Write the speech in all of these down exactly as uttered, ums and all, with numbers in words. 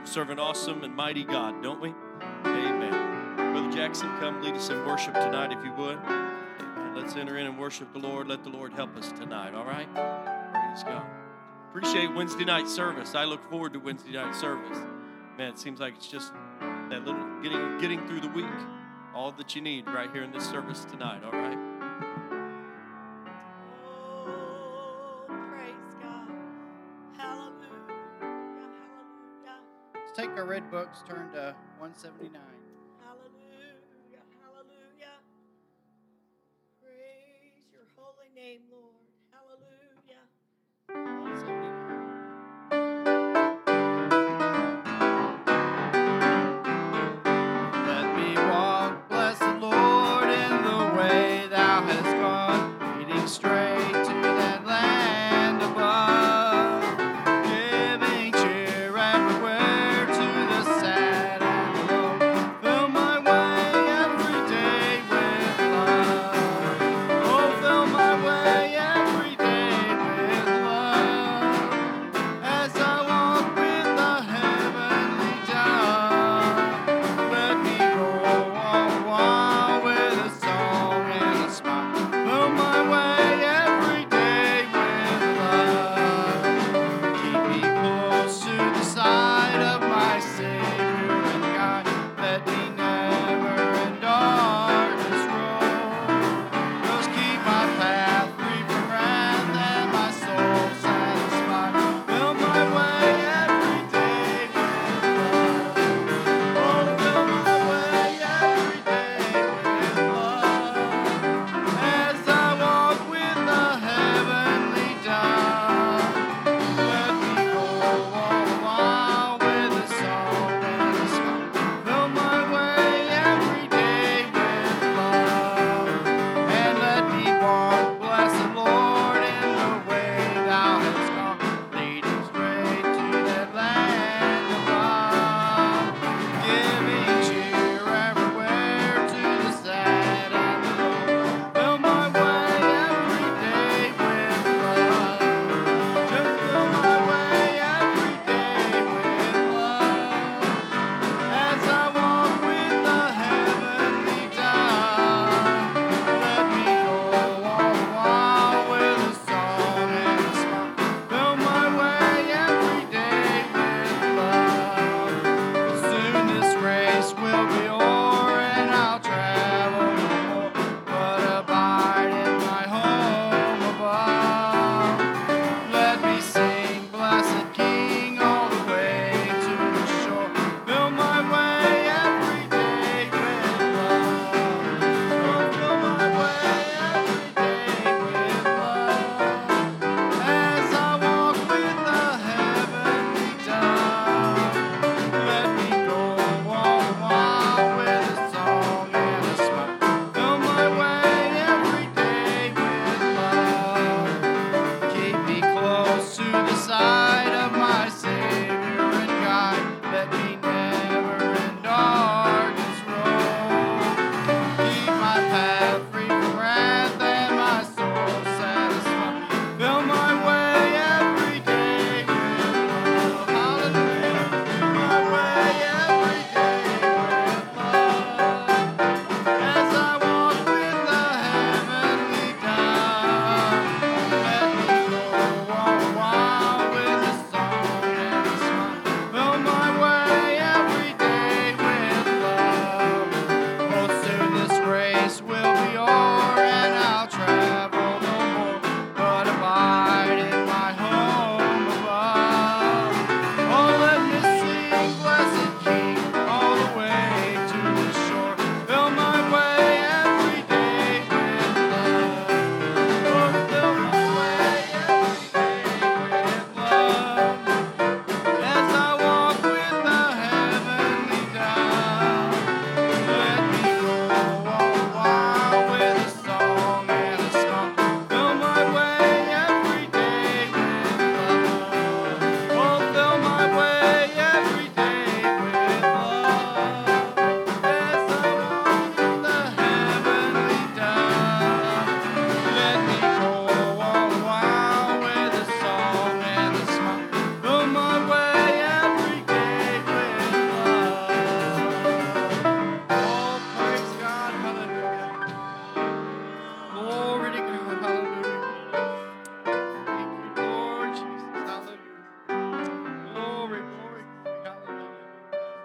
serve an awesome and mighty God, don't we? Amen. Brother Jackson, come lead us in worship tonight if you would. Amen. Let's enter in and worship the Lord. Let the Lord help us tonight, all right? Praise God. Appreciate Wednesday night service. I look forward to Wednesday night service. Man, it seems like it's just that little getting getting through the week. All that you need right here in this service tonight, all right? Oh, praise God. Hallelujah. Hallelujah. Let's take our red books, turn to one seventy-nine. Hallelujah. Hallelujah. Praise your holy name, Lord. Hallelujah. one seventy-nine. Let me walk, bless the Lord, in the way thou hast gone, leading straight to that land above, giving cheer everywhere to the sad and the low. Fill my way every day with love. Oh, fill my way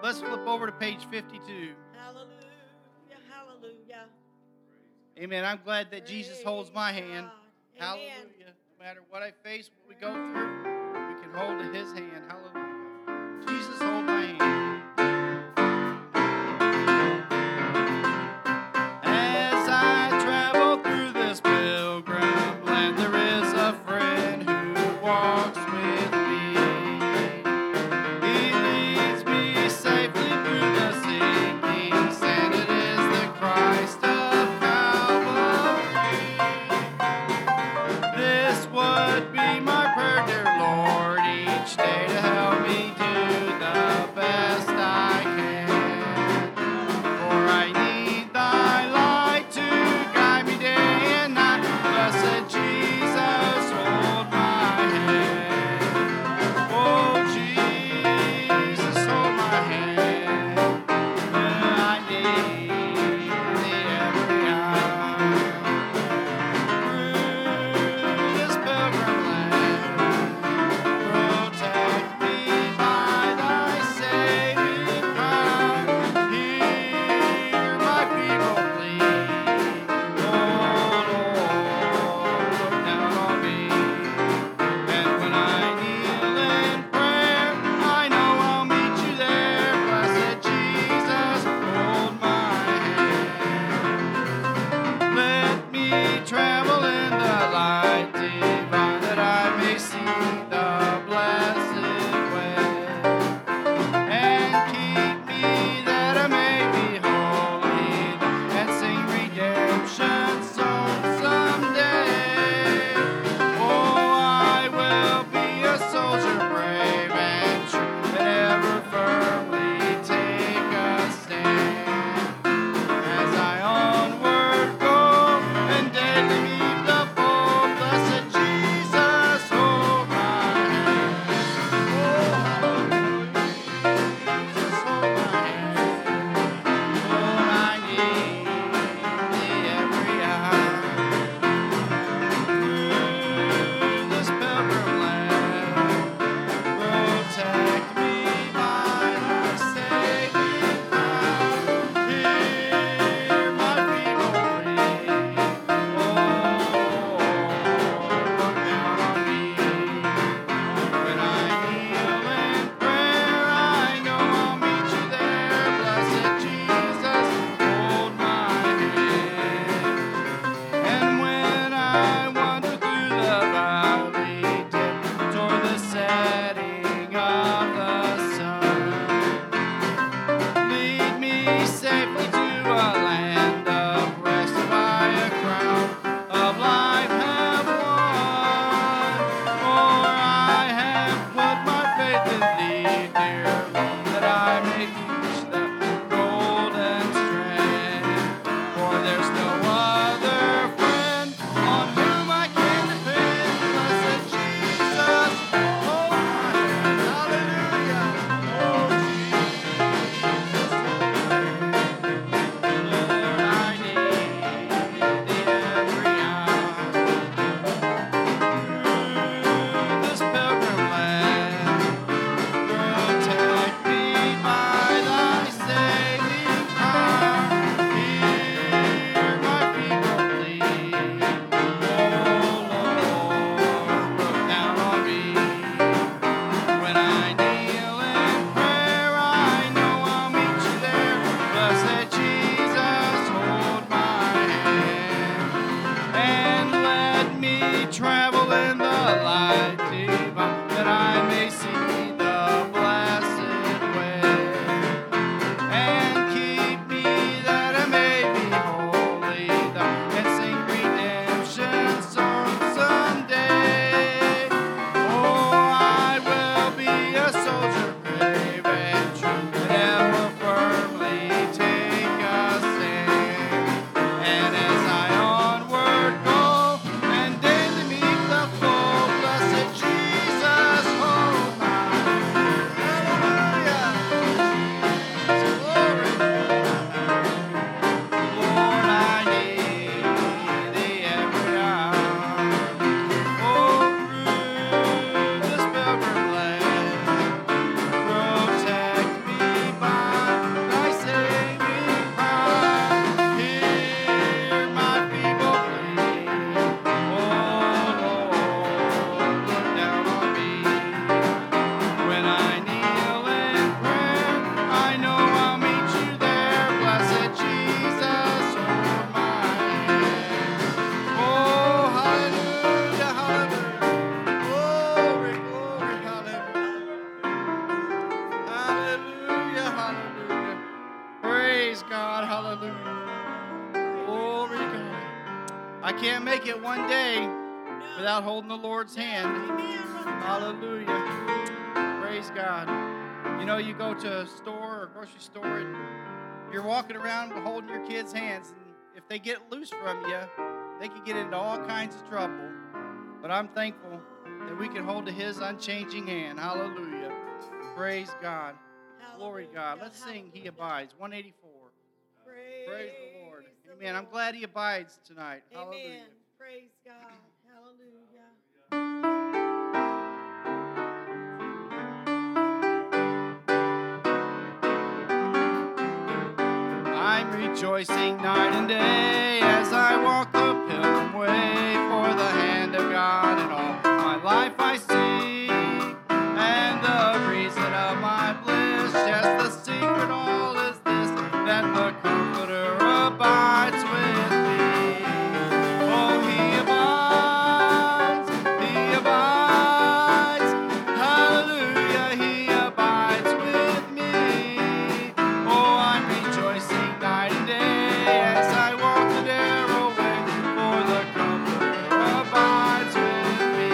let's flip over to page fifty-two. Hallelujah. Hallelujah. Amen. I'm glad that Jesus holds my hand. God. Amen. Hallelujah. No matter what I face, what we go through, we can hold his hand. Hallelujah. Jesus, hold my hand. As I travel through this pilgrim land, there is a friend who walks with me. He leads me safely through the sinking sand. It is the Christ of Calvary. This would be my prayer, dear Lord, each day to help God. Hallelujah. Glory to God. I can't make it one day without holding the Lord's hand. Hallelujah. Praise God. You know, you go to a store or grocery store and you're walking around holding your kids' hands, and if they get loose from you, they can get into all kinds of trouble. But I'm thankful that we can hold to His unchanging hand. Hallelujah. Praise God. Glory to God. Let's sing He Abides. one eighty-four. Praise, Praise the Lord. Amen. I'm glad He abides tonight. Hallelujah. Amen. Praise God. Hallelujah. I'm rejoicing night and day as I walk the pilgrim way, for the hand of God in all my life I see, and the reason of my bliss, just the secret all is this, that the Comforter abides with me. Oh, He abides, He abides, hallelujah, He abides with me. Oh, I'm rejoicing night and day as I walk the narrow way, for the Comforter abides with me.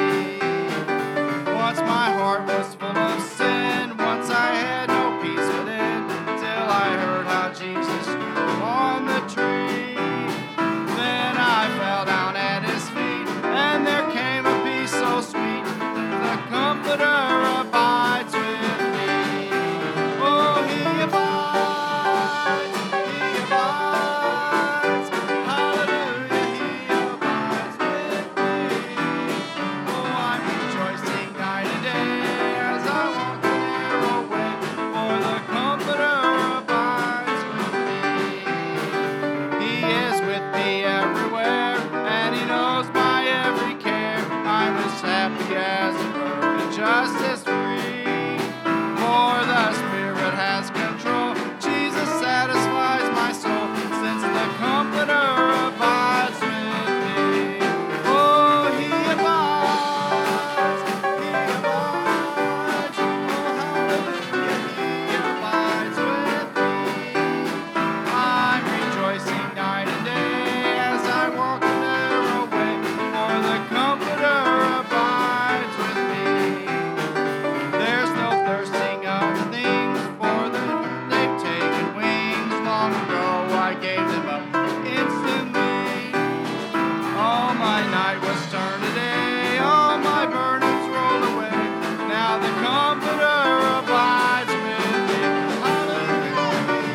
Once my heart was full of sin, once I had no peace within, till I heard how Jesus grew on the tree. Then I fell down at His feet, and there came a peace so sweet. The Comforter abides with me. Oh, He abides, He abides, hallelujah, He abides with me. Oh, I'm rejoicing night and day as I walk the narrow way, for the Comforter abides with me. He is with me everywhere, and He knows my every care. I'm as happy as a bird and just as free, for the Spirit has control. Jesus satisfies my soul, since the Comforter abides with me. Oh, He abides, He abides, oh, hallelujah, He abides with me. I'm rejoicing night and day as I walk the narrow way, for the Comforter abides with me. There's no thirsting after things, for them they've taken wings. Long ago I gave them up instantly. All my night was turned to day, all my burdens rolled away. Now the Comforter abides with me. Hallelujah,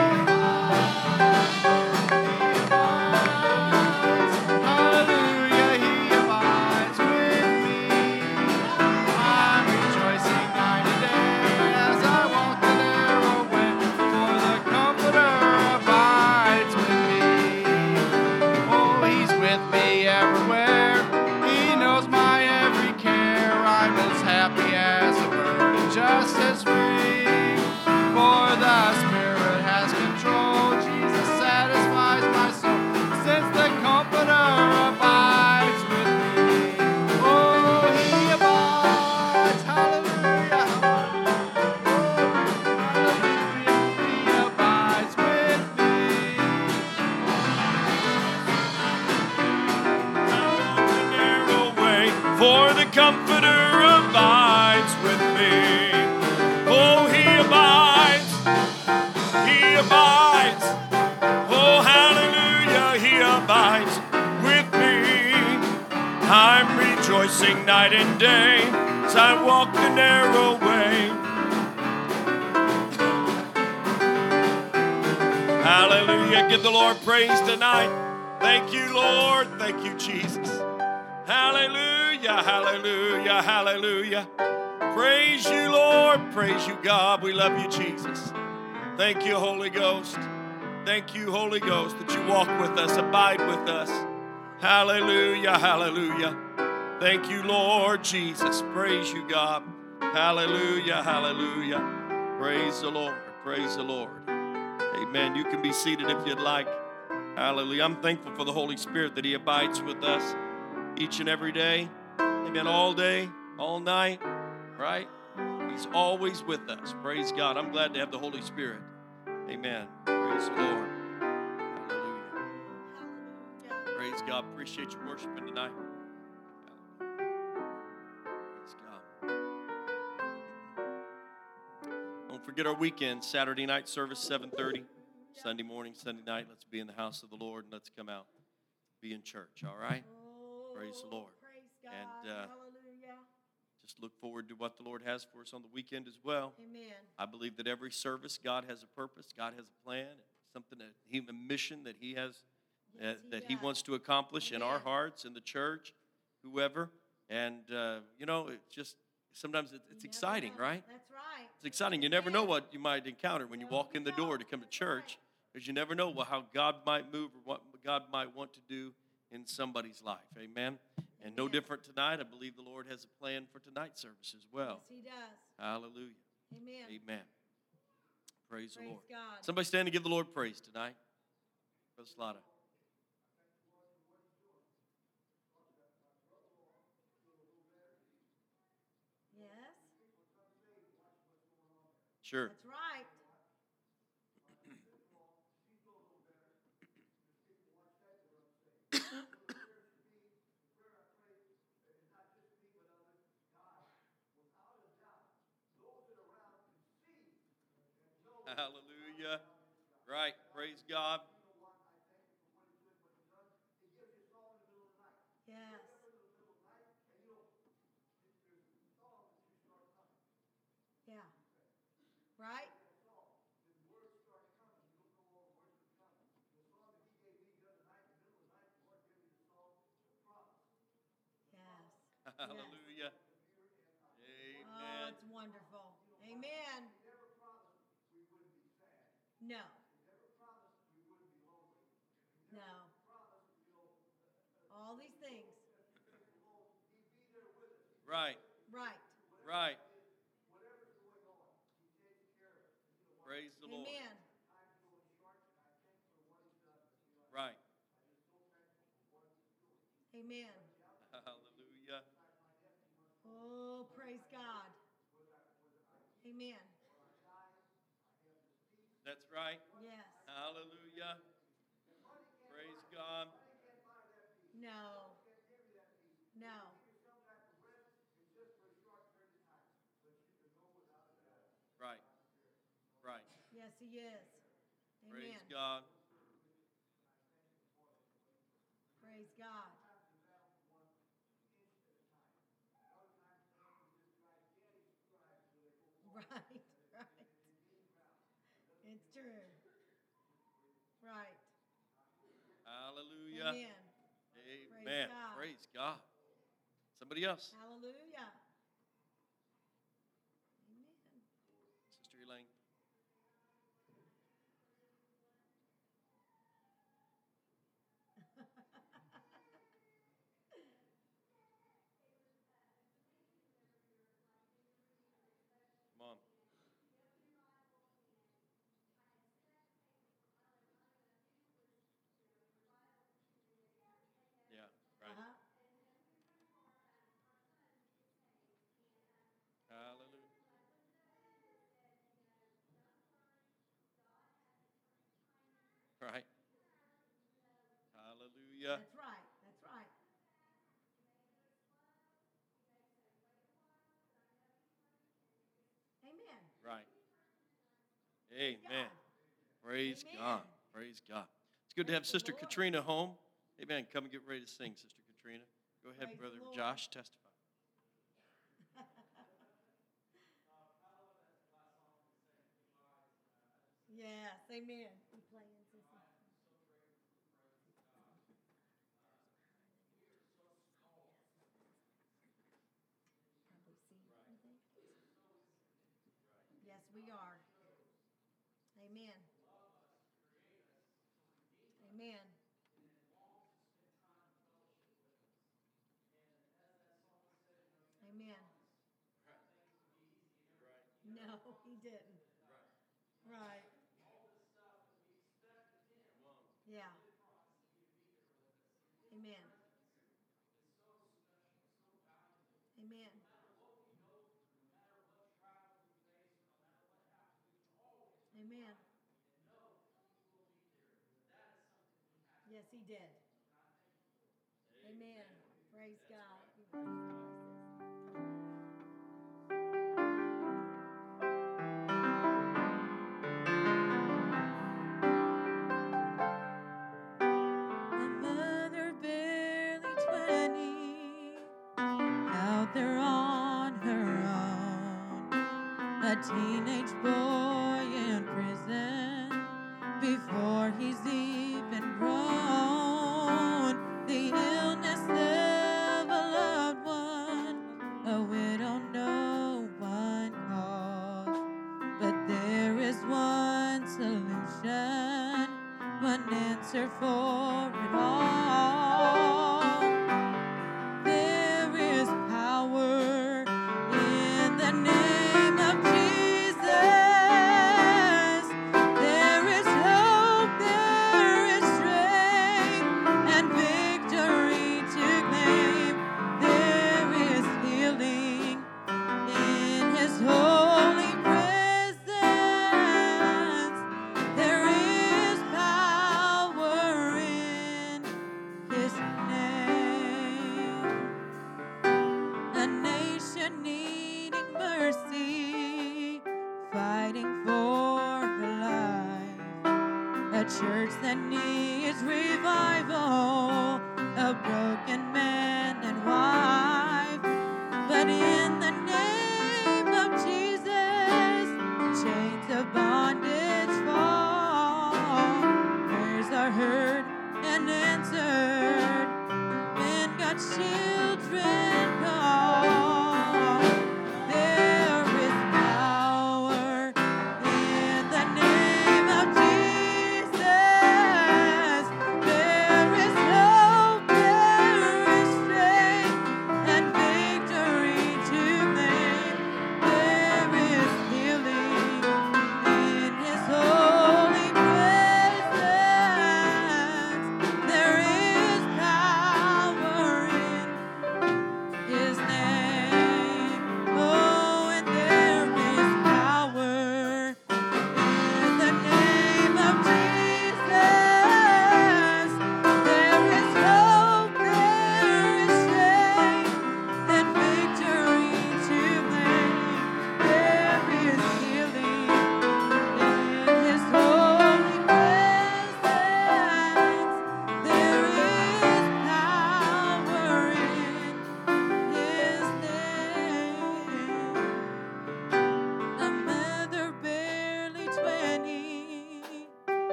He abides. Hallelujah, He abides with me. I'm rejoicing night and day as I walk the narrow way, for the Comforter abides with me. Oh, He's with me everywhere. He knows my every care. I'm as happy as a bird and just as free, for the Spirit has control. Jesus satisfies my soul, since the Comforter abides with me. Oh, He abides, hallelujah, hallelujah, He abides with me. The narrow way, for the Comforter abides with me. Oh, He abides, He abides. Oh, hallelujah, He abides with me. I'm rejoicing night and day as I walk the narrow way. Hallelujah. Give the Lord praise tonight. Thank you, Lord. Thank you, Jesus. Hallelujah, hallelujah, hallelujah. Praise you, Lord. Praise you, God. We love you, Jesus. Thank you, Holy Ghost. Thank you, Holy Ghost, that you walk with us, abide with us. Hallelujah, hallelujah. Thank you, Lord Jesus. Praise you, God. Hallelujah, hallelujah. Praise the Lord. Praise the Lord. Amen. You can be seated if you'd like. Hallelujah. I'm thankful for the Holy Spirit that He abides with us each and every day. Amen. All day, all night, right? He's always with us. Praise God. I'm glad to have the Holy Spirit. Amen. Praise the Lord. Praise God. Appreciate you worshiping tonight. Praise God. Don't forget our weekend, Saturday night service, seven thirty. Sunday morning, Sunday night. Let's be in the house of the Lord and let's come out, be in church, all right? Oh, Praise the Lord. Praise God. And, uh, Hallelujah. Just look forward to what the Lord has for us on the weekend as well. Amen. I believe that every service, God has a purpose, God has a plan, something that He, a mission that He has, uh, Yes, he that He does. wants to accomplish in our Amen. hearts, in the church, whoever. And uh, you know, it's just sometimes it, it's You never exciting, know. right? That's right. It's exciting. You never know Amen. what you might encounter when you No, walk you in the don't. door to come to That's church, right. because you never know what, how God might move or what God might want to do in somebody's life. Amen. And no Amen. different tonight. I believe the Lord has a plan for tonight's service as well. Yes, he does. Hallelujah. Amen. Amen. Praise, the Praise Lord. God. Somebody stand and give the Lord praise tonight. Brother Slaughter. Yes. Sure. That's right. Hallelujah. Right. Praise God. Yes. Yeah. Right? Yes. Hallelujah. Oh, Amen. it's wonderful. Amen. No. No. All these things. Right. Right. Right. Praise the Lord. Amen. Right. Amen. Hallelujah. Oh, praise God. Amen. That's right. Yes. Hallelujah. Praise God. No. No. Right. Right. Yes, he is. Amen. Praise God. Praise God. Right, right. It's true. Right. Hallelujah. Amen. Amen. God. Praise God. Somebody else. Hallelujah. Amen. Sister Elaine. Come on. Yeah, right. Uh-huh. Hallelujah. Right. Hallelujah. That's right. That's right. Amen. Right. Praise Amen. God. Praise Amen. God. Praise God. It's good to have Praise the Sister Lord. Katrina home. Amen. Come and get ready to sing, Sister Katrina. Go ahead, Praise the Brother Lord. Josh. Testify. Yes. Amen. You playing, Sissy? Probably see, you think? Yes, we are. Amen. Amen. Amen. No, he didn't. Right. Yeah. Amen. Amen. Amen. Yes, he did. Amen. Praise God. A mother barely twenty, out there on her own. A teenage boy in prison before he's even grown. The illness of a loved one, a widow no one calls. But there is one solution, one answer for it all. There is power in the name of Jesus. There is hope, there is strength, and victory to claim. There is healing in His holy presence. There is power in His name. A nation needing mercy, fighting for her life. A church that needs revival, a broken man and wife. But in the name of Jesus, chains of bondage fall. Prayers are heard and answered when God's children call. There is power in the name of Jesus. There is hope, there is strength, and victory to claim.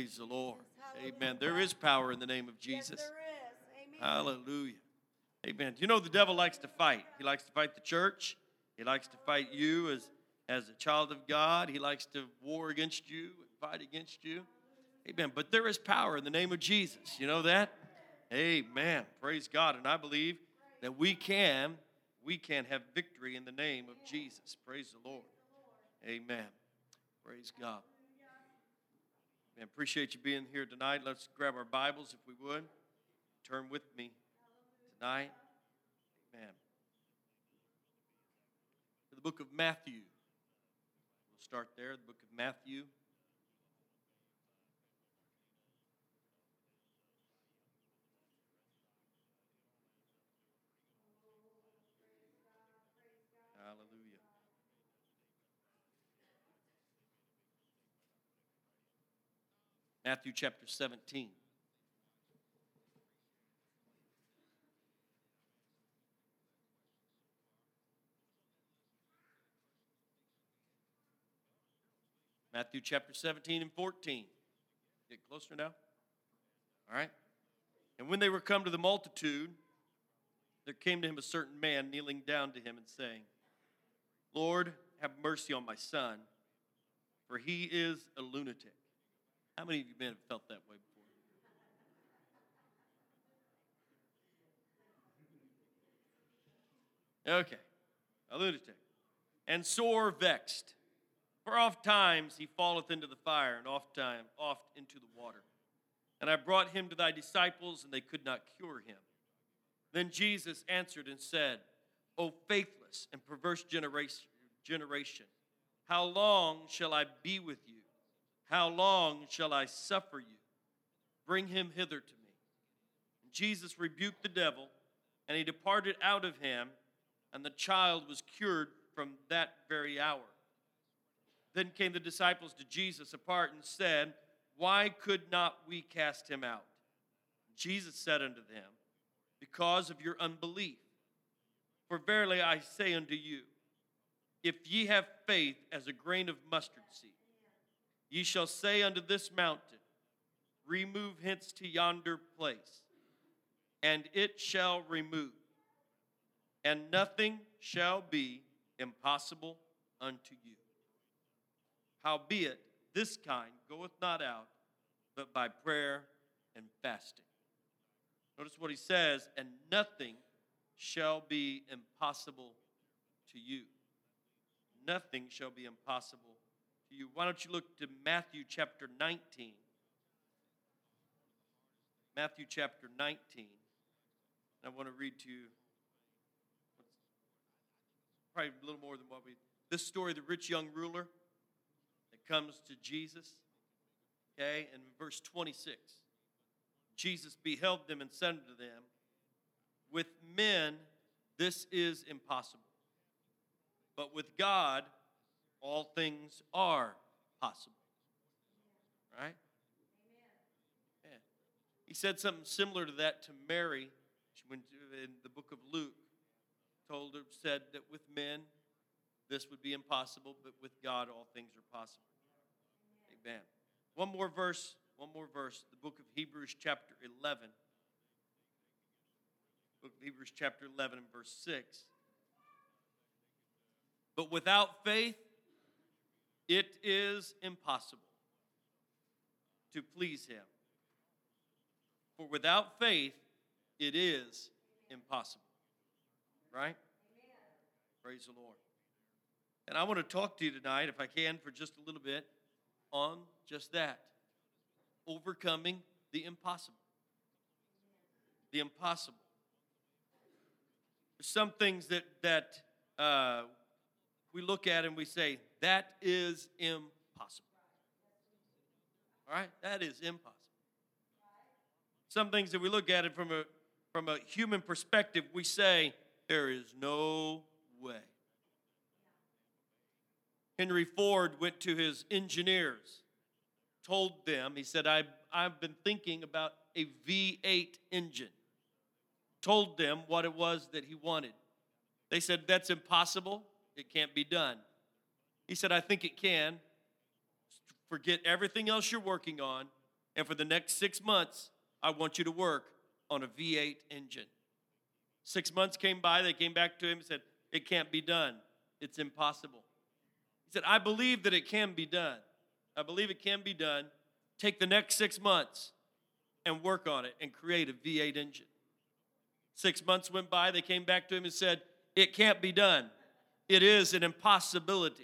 Praise the Lord. Yes, Amen. There is power in the name of Yes, Jesus. there is. Amen. Hallelujah. Amen. You know the devil likes to fight. He likes to fight the church. He likes to fight you as, as a child of God. He likes to war against you and fight against you. Amen. But there is power in the name of Jesus. You know that? Amen. Praise God. And I believe that we can, we can have victory in the name of Jesus. Praise the Lord. Amen. Praise God. Man, appreciate you being here tonight. Let's grab our Bibles if we would. Turn with me tonight. Amen. To the book of Matthew. We'll start there, the book of Matthew. Hallelujah. Matthew chapter seventeen. Matthew chapter seventeen and fourteen. Get closer now. All right. And when they were come to the multitude, there came to him a certain man kneeling down to him and saying, Lord, have mercy on my son, for he is a lunatic. How many of you men have felt that way before? Okay, a lunatic. And sore vexed, for oft times he falleth into the fire, and oft time oft into the water. And I brought him to thy disciples, and they could not cure him. Then Jesus answered and said, O faithless and perverse generation, generation, how long shall I be with you? How long shall I suffer you? Bring him hither to me. And Jesus rebuked the devil, and he departed out of him, and the child was cured from that very hour. Then came the disciples to Jesus apart and said, Why could not we cast him out? Jesus said unto them, Because of your unbelief. For verily I say unto you, if ye have faith as a grain of mustard seed, ye shall say unto this mountain, Remove hence to yonder place, and it shall remove, and nothing shall be impossible unto you. Howbeit, this kind goeth not out, but by prayer and fasting. Notice what he says, and nothing shall be impossible to you. Nothing shall be impossible to you. Why don't you look to Matthew chapter nineteen? Matthew chapter nineteen. I want to read to you probably a little more than what we, this story, the rich young ruler that comes to Jesus, okay, and in verse twenty-six, Jesus beheld them and said unto them, with men this is impossible, but with God all things are possible. Right? Yeah. He said something similar to that to Mary when in the book of Luke. Told her, said that with men this would be impossible, but with God all things are possible. Amen. One more verse, one more verse. The book of Hebrews chapter eleven. Book of Hebrews chapter eleven and verse six. But without faith, it is impossible to please him. For without faith, it is impossible. Right? Amen. Praise the Lord. And I want to talk to you tonight, if I can, for just a little bit, on just that. Overcoming the impossible. The impossible. There's some things that, that uh, we look at and we say, that is impossible. All right? That is impossible. Some things that we look at it from a, from a human perspective, we say, there is no way. Henry Ford went to his engineers, told them, he said, I've, I've been thinking about a V eight engine. Told them what it was that he wanted. They said, that's impossible. It can't be done. He said, I think it can. Forget everything else you're working on. and for the next six months, I want you to work on a V eight engine. Six months came by. They came back to him and said, it can't be done. It's impossible. He said, I believe that it can be done. I believe it can be done. Take the next six months and work on it and create a V eight engine. Six months went by. They came back to him and said, it can't be done. It is an impossibility.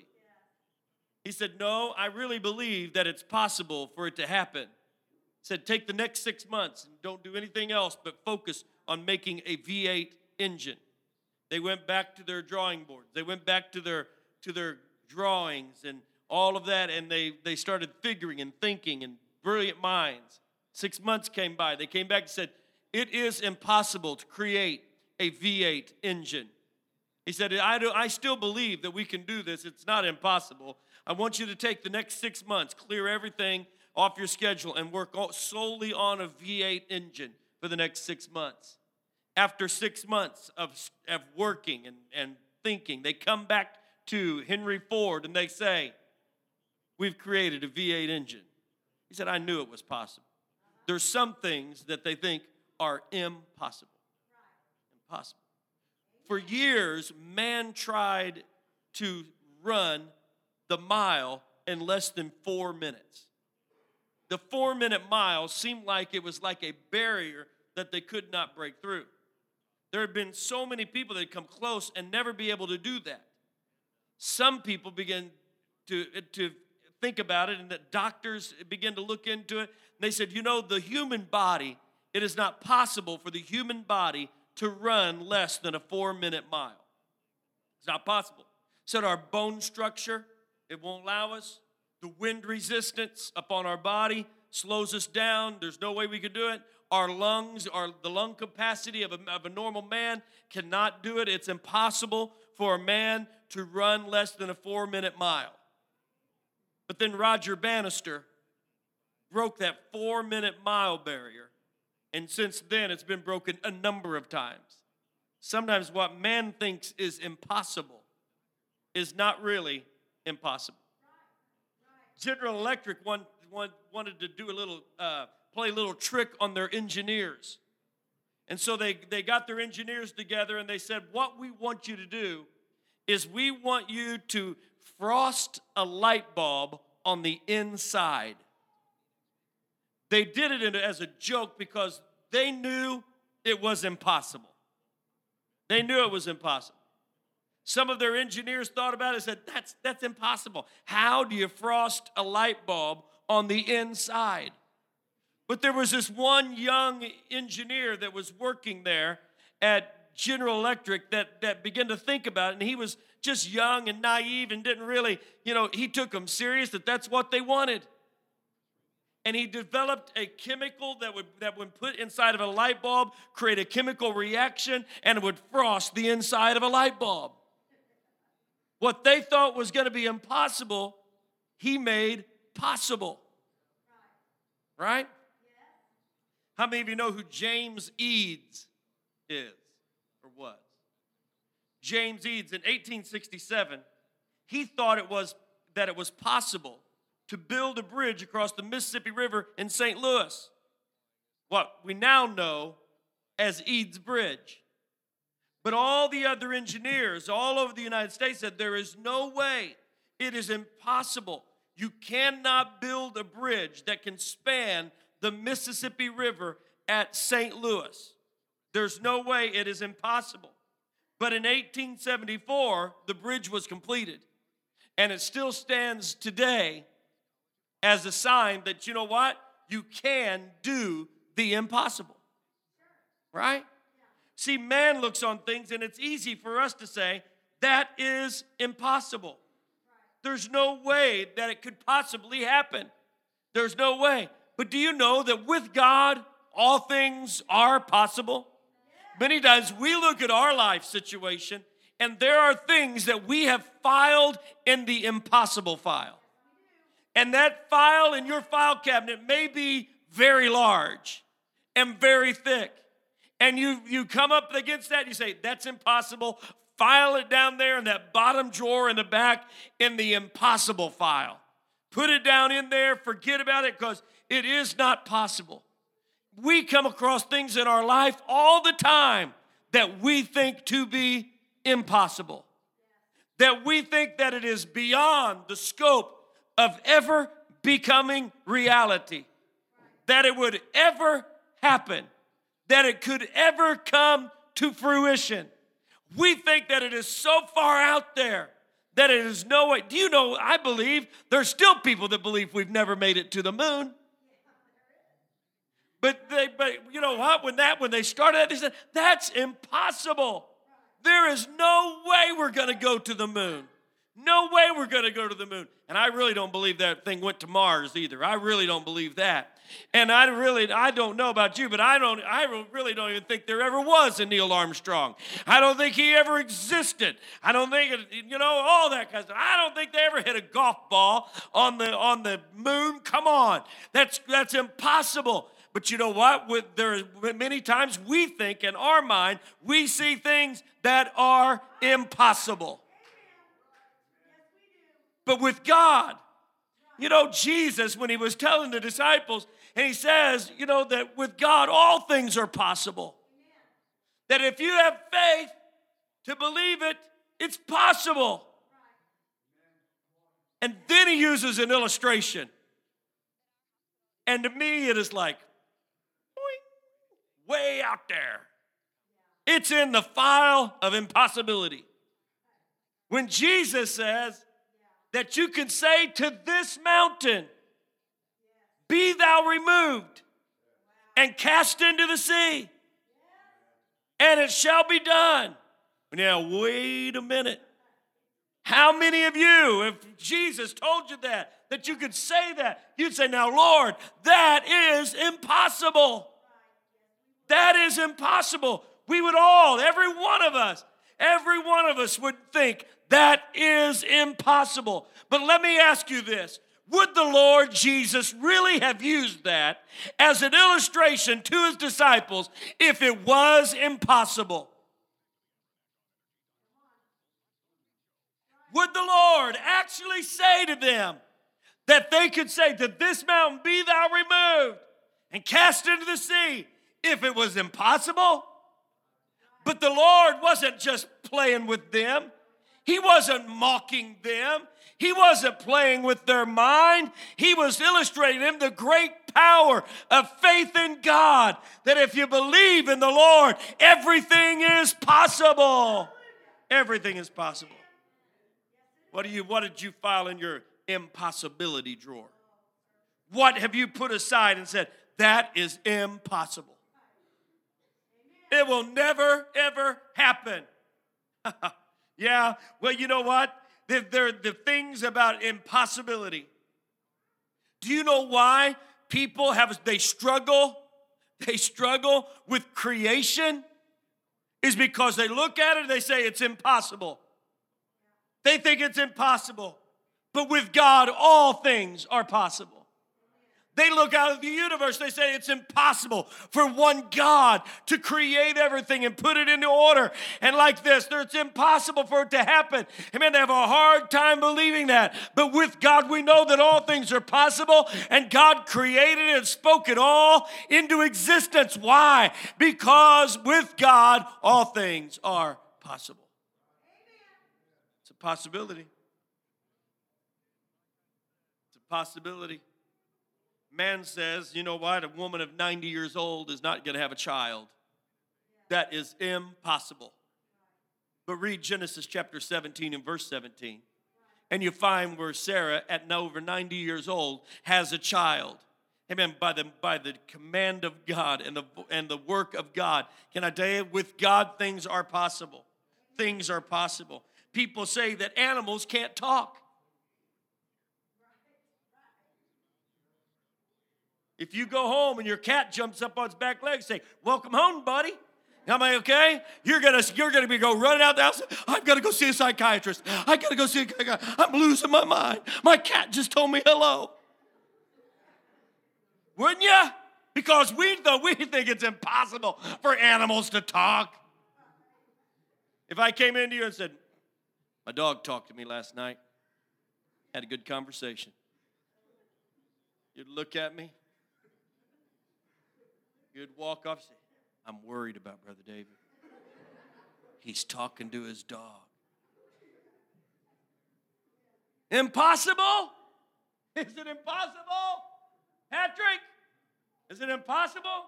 He said, no, I really believe that it's possible for it to happen. He said, take the next six months and don't do anything else but focus on making a V eight engine. They went back to their drawing boards. They went back to their to their drawings and all of that, and they, they started figuring and thinking, and brilliant minds. Six months came by. They came back and said, it is impossible to create a V eight engine. He said, I, do, I still believe that we can do this. It's not impossible. I want you to take the next six months, clear everything off your schedule, and work solely on a V eight engine for the next six months. After six months of, of working and, and thinking, they come back to Henry Ford and they say, we've created a V eight engine. He said, I knew it was possible. There's some things that they think are impossible. Impossible. For years, man tried to run the mile in less than four minutes. The four-minute mile seemed like it was like a barrier that they could not break through. There had been so many people that had come close and never be able to do that. Some people began to, to think about it, and that doctors began to look into it. And they said, you know, the human body, it is not possible for the human body to run less than a four-minute mile. It's not possible. So our bone structure, it won't allow us. The wind resistance upon our body slows us down. There's no way we could do it. Our lungs, our, the lung capacity of a, of a normal man cannot do it. It's impossible for a man to run less than a four-minute mile. But then Roger Bannister broke that four-minute mile barrier, and since then it's been broken a number of times. Sometimes what man thinks is impossible is not really impossible. General Electric one, one, wanted to do a little, uh, play a little trick on their engineers. And so they, they got their engineers together and they said, what we want you to do is we want you to frost a light bulb on the inside. They did it as a joke because they knew it was impossible. They knew it was impossible. Some of their engineers thought about it and said, that's, that's impossible. How do you frost a light bulb on the inside? But there was this one young engineer that was working there at General Electric that, that began to think about it, and he was just young and naive and didn't really, you know, he took them serious that that's what they wanted. And he developed a chemical that would, that would put inside of a light bulb, create a chemical reaction, and it would frost the inside of a light bulb. What they thought was going to be impossible, he made possible. Right? How many of you know who James Eads is or was? James Eads in eighteen sixty-seven, he thought it was that it was possible to build a bridge across the Mississippi River in Saint Louis, what we now know as Eads Bridge. But all the other engineers all over the United States said there is no way, it is impossible. You cannot build a bridge that can span the Mississippi River at Saint Louis. There's no way, it is impossible. But in eighteen seventy-four, the bridge was completed. And it still stands today as a sign that, you know what? You can do the impossible. Right? See, man looks on things and it's easy for us to say, that is impossible. There's no way that it could possibly happen. There's no way. But do you know that with God, all things are possible? Many times we look at our life situation and there are things that we have filed in the impossible file. And that file in your file cabinet may be very large and very thick. And you, you come up against that, you say, that's impossible. File it down there in that bottom drawer in the back in the impossible file. Put it down in there, forget about it, because it is not possible. We come across things in our life all the time that we think to be impossible, that we think that it is beyond the scope of ever becoming reality, that it would ever happen, that it could ever come to fruition. We think that it is so far out there that it is no way. Do you know, I believe there's still people that believe we've never made it to the moon. But they, but you know what? When that, when they started that, they said, that's impossible. There is no way we're going to go to the moon. No way we're going to go to the moon. And I really don't believe that thing went to Mars either. I really don't believe that. And I really, I don't know about you, but I don't, I really don't even think there ever was a Neil Armstrong. I don't think he ever existed. I don't think, you know, all that kind of stuff. I don't think they ever hit a golf ball on the on the moon. Come on, that's that's impossible. But you know what? With, there are many times we think in our mind we see things that are impossible. But with God, you know, Jesus, when he was telling the disciples, and he says, you know, that with God, all things are possible. That if you have faith to believe it, it's possible. And then he uses an illustration. And to me, it is like, boing, way out there. It's in the file of impossibility. When Jesus says that you can say to this mountain, be thou removed and cast into the sea, and it shall be done. Now, wait a minute. How many of you, if Jesus told you that, that you could say that, you'd say, now, Lord, that is impossible. That is impossible. We would all, every one of us, every one of us would think that is impossible. But let me ask you this. Would the Lord Jesus really have used that as an illustration to his disciples if it was impossible? Would the Lord actually say to them that they could say to this mountain, be thou removed and cast into the sea, if it was impossible? But the Lord wasn't just playing with them. He wasn't mocking them. He wasn't playing with their mind. He was illustrating them the great power of faith in God, that if you believe in the Lord, everything is possible. Everything is possible. What do you, what did you file in your impossibility drawer? What have you put aside and said, that is impossible? It will never, ever happen. Yeah, well, you know what? There, there are the things about impossibility. Do you know why people have, they struggle, they struggle with creation? Is because they look at it and they say it's impossible. They think it's impossible. But with God, all things are possible. They look out at the universe, they say it's impossible for one God to create everything and put it into order. And like this, it's impossible for it to happen. Amen, they have a hard time believing that. But with God, we know that all things are possible, and God created it and spoke it all into existence. Why? Because with God, all things are possible. It's a possibility. It's a possibility. Man says, you know what, a woman of ninety years old is not going to have a child. That is impossible. But read Genesis chapter seventeen and verse seventeen. And you find where Sarah, at over ninety years old, has a child. Amen. By the, by the command of God and the, and the work of God. Can I tell you, with God, things are possible. Things are possible. People say that animals can't talk. If you go home and your cat jumps up on its back legs, say, welcome home, buddy. Am I okay? You're gonna, you're gonna be go running out the house. I've got to go see a psychiatrist. I got to go see a psychiatrist. I'm losing my mind. My cat just told me hello. Wouldn't you? Because we, though, we think it's impossible for animals to talk. If I came into you and said, my dog talked to me last night, had a good conversation, you'd look at me. good walk off. Say, I'm worried about Brother David. He's talking to his dog. Impossible? Is it impossible? Patrick, is it impossible?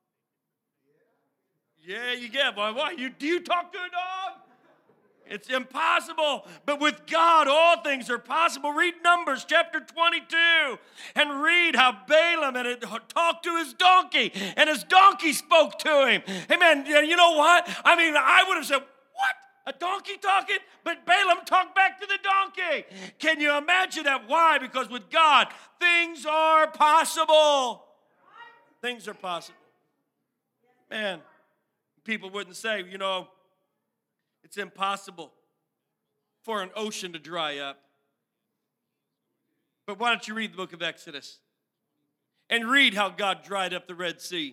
Yeah, you get. Why? Why? You do you talk to a dog? It's impossible. But with God, all things are possible. Read Numbers chapter twenty-two and read how Balaam and it talked to his donkey, and his donkey spoke to him. Amen. You know what? I mean, I would have said, what? A donkey talking? But Balaam talked back to the donkey. Can you imagine that? Why? Because with God, things are possible. Things are possible. Man, people wouldn't say, you know, it's impossible for an ocean to dry up. But why don't you read the book of Exodus and read how God dried up the Red Sea?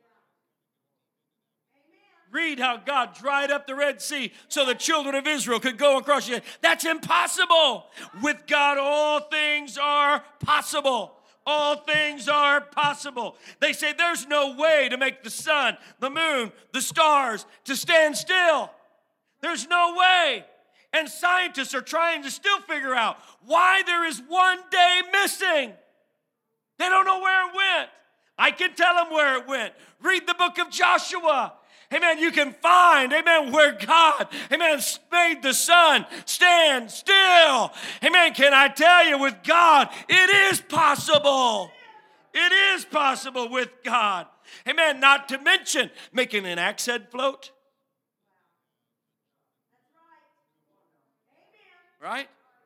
Read how God dried up the Red Sea so the children of Israel could go across it. That's impossible. With God, all things are possible. All things are possible. They say there's no way to make the sun, the moon, the stars to stand still. There's no way. And scientists are trying to still figure out why there is one day missing. They don't know where it went. I can tell them where it went. Read the book of Joshua. Amen. You can find, amen, where God, amen, made the sun stand still. Amen. Can I tell you, with God, it is possible. It is possible with God. Amen. Not to mention making an axe head float. Right?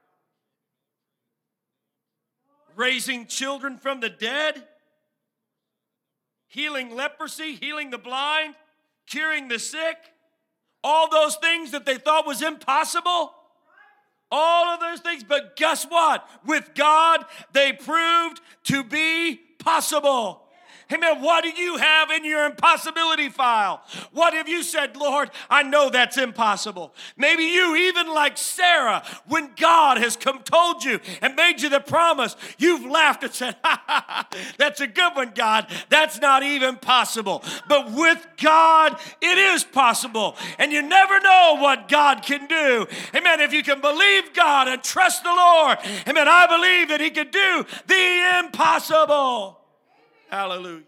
Raising children from the dead. Healing leprosy, healing the blind. Curing the sick, all those things that they thought was impossible, all of those things. But guess what? With God, they proved to be possible. Amen. What do you have in your impossibility file? What have you said, Lord, I know that's impossible. Maybe you, even like Sarah, when God has come told you and made you the promise, you've laughed and said, ha, ha, ha, that's a good one, God. That's not even possible. But with God, it is possible. And you never know what God can do. Amen. If you can believe God and trust the Lord, amen, I believe that he can do the impossible. Hallelujah.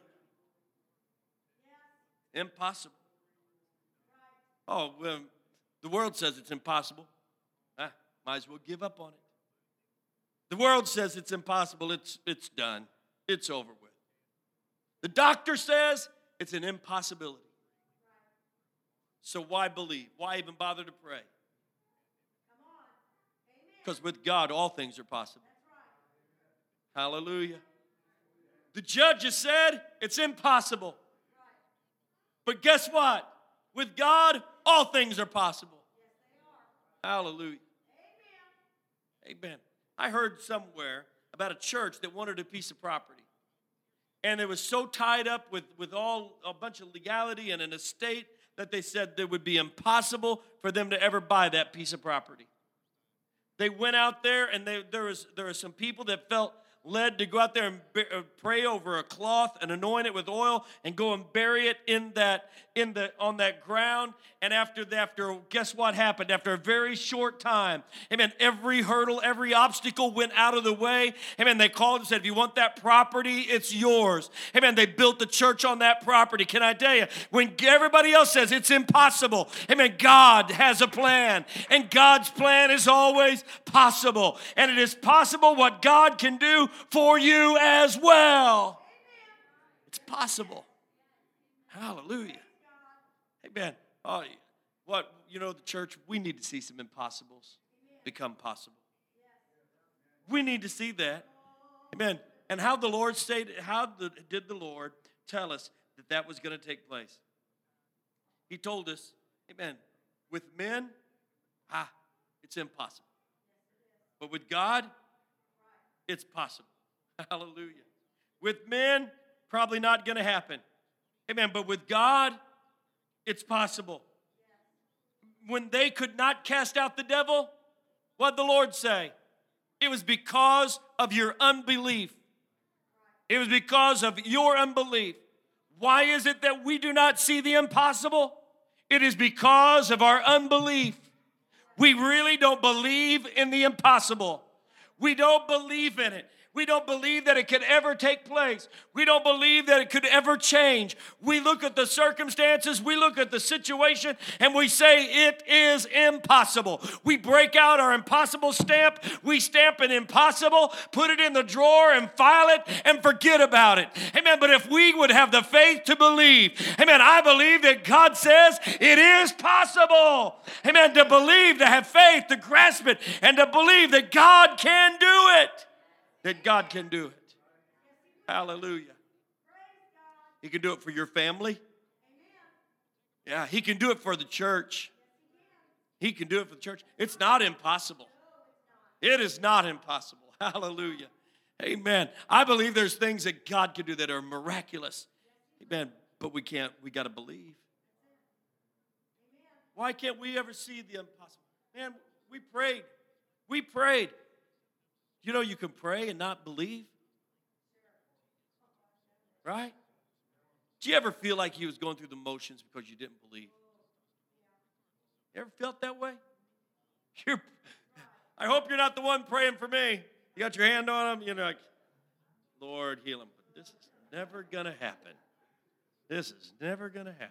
Impossible. Oh, well, the world says it's impossible. Ah, might as well give up on it. The world says it's impossible. It's, it's done. It's over with. The doctor says it's an impossibility. So why believe? Why even bother to pray? Because with God, all things are possible. Hallelujah. The judges said it's impossible. But guess what? With God, all things are possible. Hallelujah. Amen. Amen. I heard somewhere about a church that wanted a piece of property. And it was so tied up with, with all a bunch of legality and an estate that they said it would be impossible for them to ever buy that piece of property. They went out there, and they, there was there were some people that felt led to go out there and pray over a cloth and anoint it with oil and go and bury it in that in the on that ground. And after after guess what happened? After a very short time, amen, every hurdle, every obstacle went out of the way. Amen. They called and said, if you want that property, it's yours. Amen. They built the church on that property. Can I tell you, when everybody else says it's impossible, amen, God has a plan. And God's plan is always possible. And it is possible what God can do for you as well. It's possible. Hallelujah. Amen. Oh, what, you know, the church, we need to see some impossibles become possible. We need to see that. Amen. And how the Lord stated, how the, did the Lord tell us that that was going to take place? He told us, amen, with men, ah, it's impossible. But with God, it's possible. Hallelujah. With men, probably not going to happen. Amen. But with God, it's possible. When they could not cast out the devil, what did the Lord say? It was because of your unbelief. It was because of your unbelief. Why is it that we do not see the impossible? It is because of our unbelief. We really don't believe in the impossible. We don't believe in it. We don't believe that it could ever take place. We don't believe that it could ever change. We look at the circumstances, we look at the situation, and we say it is impossible. We break out our impossible stamp. We stamp an impossible, put it in the drawer and file it and forget about it. Amen. But if we would have the faith to believe, amen, I believe that God says it is possible. Amen. To believe, to have faith, to grasp it, and to believe that God can do it. That God can do it. Hallelujah. He can do it for your family. Yeah, he can do it for the church. He can do it for the church. It's not impossible. It is not impossible. Hallelujah. Amen. I believe there's things that God can do that are miraculous. Amen. But we can't, we got to believe. Why can't we ever see the impossible? Man, we prayed. We prayed. You know you can pray and not believe? Right? Do you ever feel like you was going through the motions because you didn't believe? You ever felt that way? You're, I hope you're not the one praying for me. You got your hand on them, you're like, Lord, heal him. But this is never going to happen. This is never going to happen.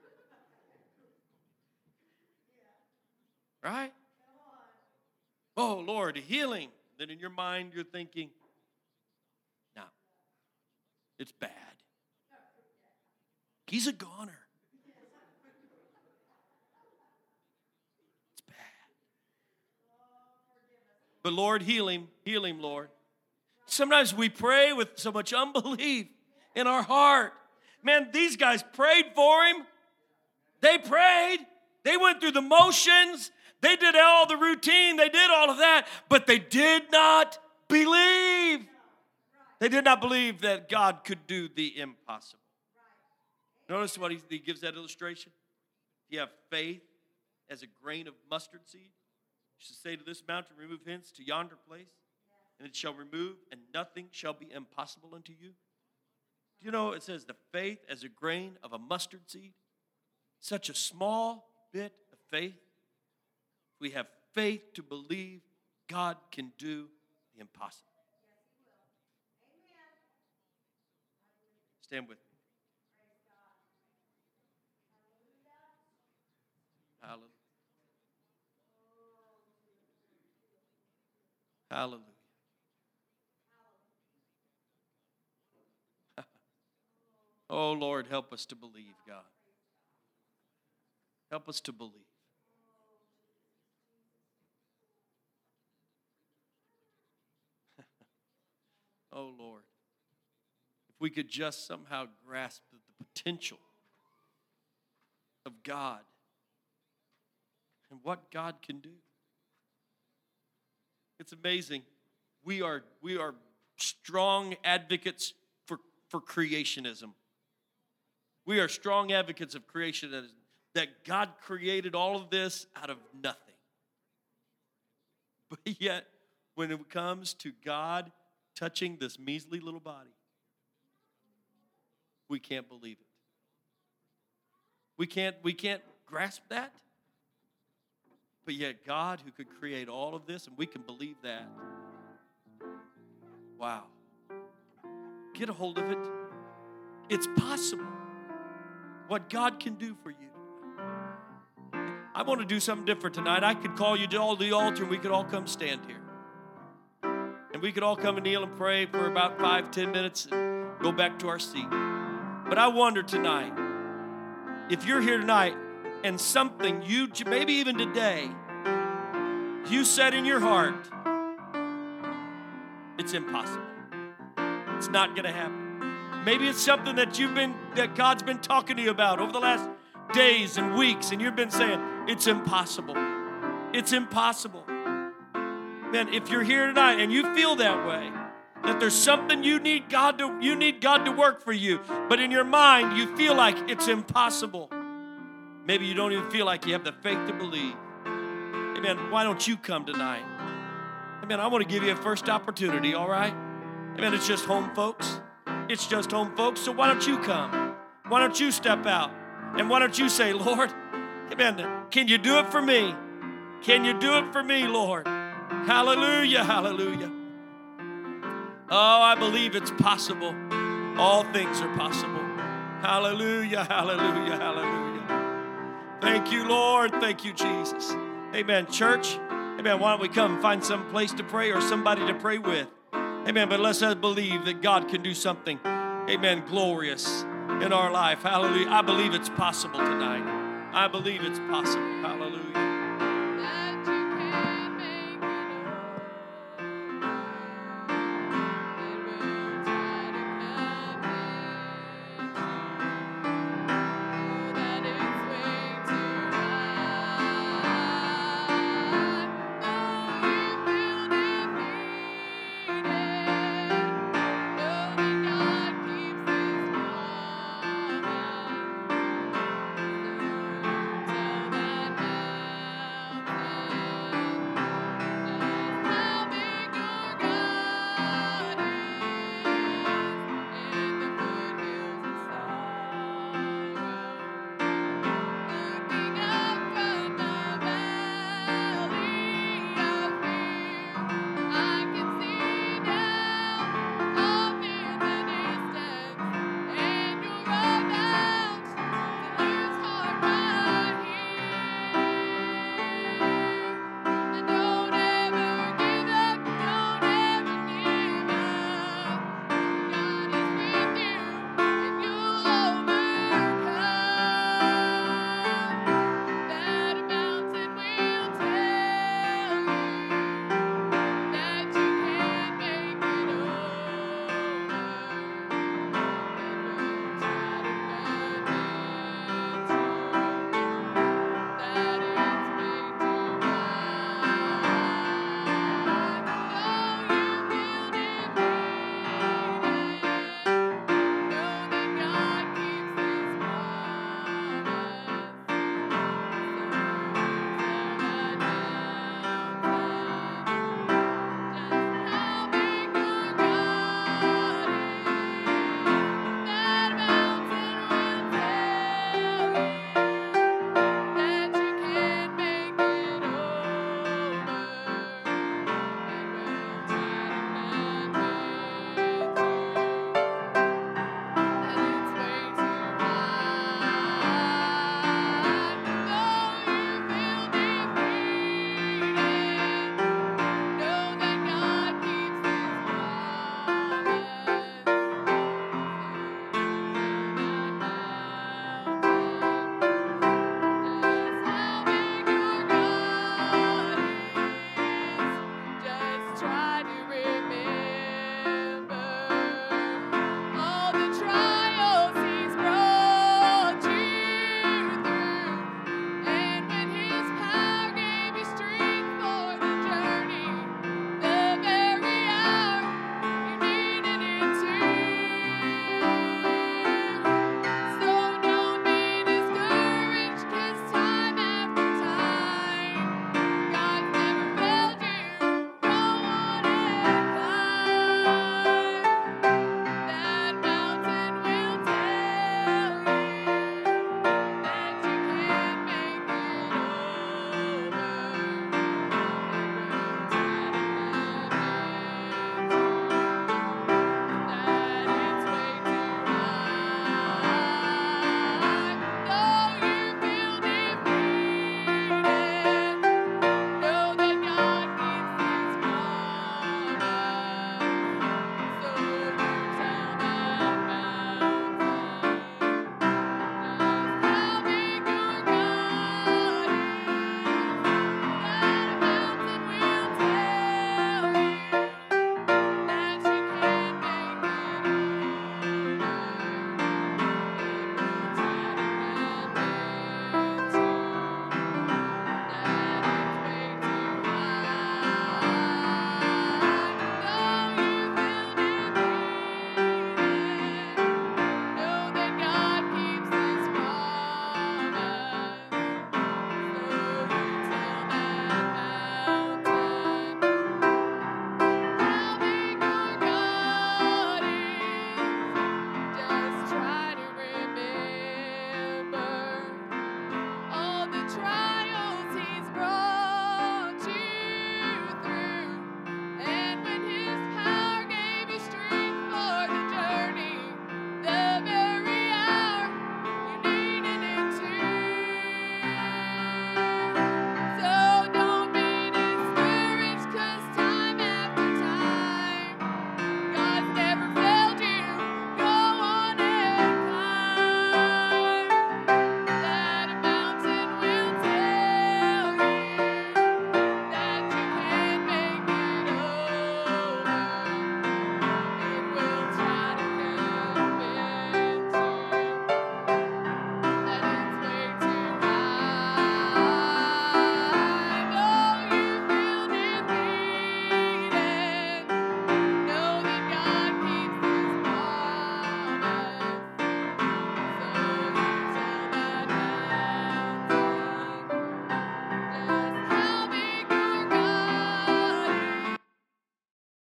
Right? Oh, Lord, healing. Then in your mind you're thinking, no, it's bad. He's a goner. It's bad. But Lord, heal him. Heal him, Lord. Sometimes we pray with so much unbelief in our heart. Man, these guys prayed for him. They prayed. They went through the motions. They did all the routine. They did all of that. But they did not believe. They did not believe that God could do the impossible. Notice what he, he gives that illustration. If you have faith as a grain of mustard seed, you should say to this mountain, remove hence to yonder place, and it shall remove, and nothing shall be impossible unto you. Do you know it says the faith as a grain of a mustard seed? Such a small bit of faith. We have faith to believe God can do the impossible. Stand with me. Hallelujah. Hallelujah. Oh, Lord, help us to believe, God. Help us to believe. Oh, Lord. If we could just somehow grasp the potential of God and what God can do. It's amazing. We are, we are strong advocates for, for creationism. We are strong advocates of creationism, that God created all of this out of nothing. But yet, when it comes to God touching this measly little body, we can't believe it. We can't, we can't grasp that. But yet God, who could create all of this, and we can believe that. Wow. Get a hold of it. It's possible. What God can do for you. I want to do something different tonight. I could call you to all the altar and we could all come stand here. And we could all come and kneel and pray for about five, ten minutes and go back to our seat. But I wonder tonight, if you're here tonight and something you, maybe even today, you said in your heart, it's impossible. It's not going to happen. Maybe it's something that you've been, that God's been talking to you about over the last days and weeks, and you've been saying, it's impossible. It's impossible. Man, if you're here tonight and you feel that way, that there's something you need God to, you need God to work for you, but in your mind you feel like it's impossible. Maybe you don't even feel like you have the faith to believe. Amen. Why don't you come tonight? Amen. I want to give you a first opportunity, all right? Amen. It's just home, folks. It's just home, folks. So why don't you come? Why don't you step out? And why don't you say, Lord, amen, can you do it for me? Can you do it for me, Lord? Hallelujah, hallelujah. Oh, I believe it's possible. All things are possible. Hallelujah, hallelujah, hallelujah. Thank you, Lord. Thank you, Jesus. Amen. Church, amen. Why don't we come and find some place to pray or somebody to pray with? Amen. But let's uh, believe that God can do something, amen, glorious in our life. Hallelujah. I believe it's possible tonight. I believe it's possible. Hallelujah.